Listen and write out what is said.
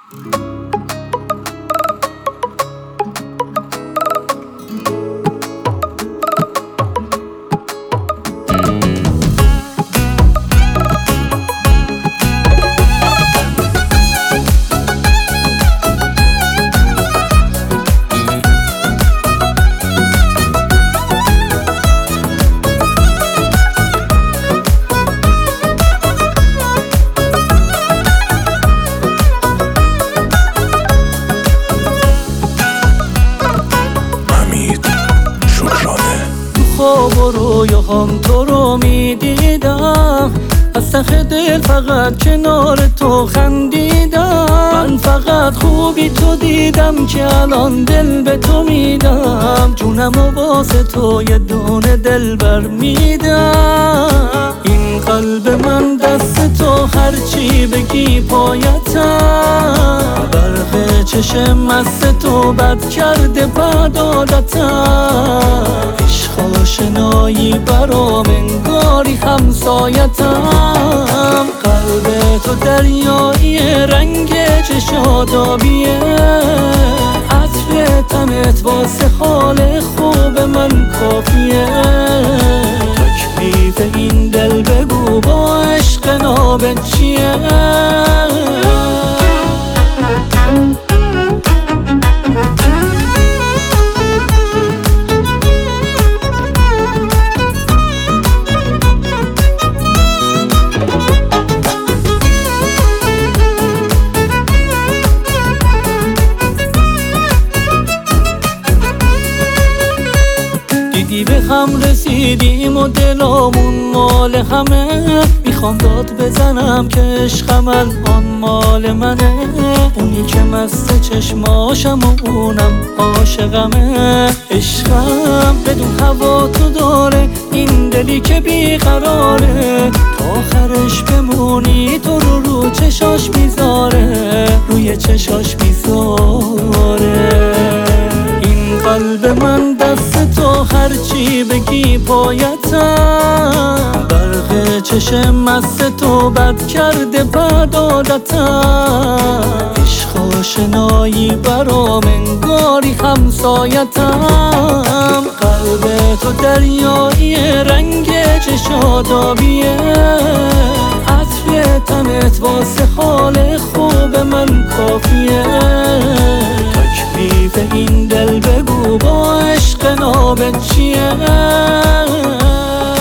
خواب و رویاهام تو رو میدیدم، از ته دل فقط کنار تو خندیدم. من فقط خوبی تو دیدم که الان دل به تو میدم، جونم و واسه تو یه دونه دلبر میدم. این قلب من دست تو هرچی بگی پایتم، برق چشم مست تو بد کرده بد عادتم. عشق آشنایی برام انگاری همسایتم. قلب تو دریایی رنگ چشات آبیه، عطر تنت واسه حال خوب من کافیه. تکلیف این دل بگو با عشق نابت چیه؟ دیدی به هم رسیدیم و دلامون مال همه، میخوام داد بزنم که عشقم الان مال منه. اونی که مست چشماشم و اونم عاشقمه. عشقم بدون هوا تو داره، این دلی که بیقراره، تا آخرش بمونی تو رو چشاش میذاره، روی چشاش میذاره. این قلب من دست تو هرچی بگی پایتم، برق چشم مست تو بد کرده بد عادتم. عشق آشنایی برام انگاری همسایتم. قلب تو دریایی رنگ چشات آبیه، عطر تنت واسه حال خوب من کافیه. تکلیف این دل بگو با عشق نابت چیه؟